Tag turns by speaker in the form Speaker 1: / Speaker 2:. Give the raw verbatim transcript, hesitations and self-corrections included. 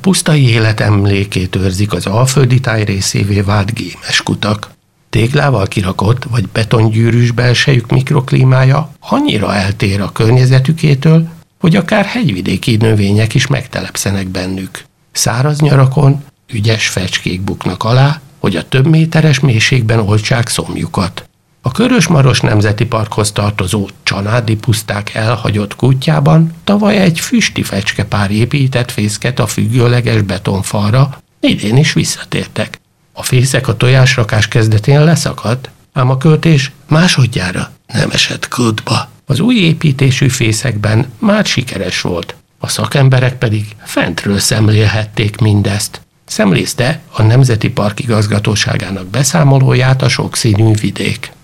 Speaker 1: pusztai élet emlékét őrzik az alföldi tájrészévé vált gémes kutak. Téglával kirakott vagy betongyűrűs belsejük mikroklímája annyira eltér a környezetükétől, hogy akár hegyvidéki növények is megtelepszenek bennük. Száraz nyarakon ügyes fecskék buknak alá, hogy a több méteres mélységben oltsák szomjukat. A Körös-Maros Nemzeti Parkhoz tartozó Csanádi puszták elhagyott kútjában tavaly egy füsti fecskepár épített fészket a függőleges betonfalra, idén is visszatértek. A fészek a tojásrakás kezdetén leszakadt, ám a költés másodjára nem esett kútba. Az új építésű fészekben már sikeres volt, a szakemberek pedig fentről szemlélhették mindezt. Szemlézte a Nemzeti Park igazgatóságának beszámolóját a sokszínű vidék.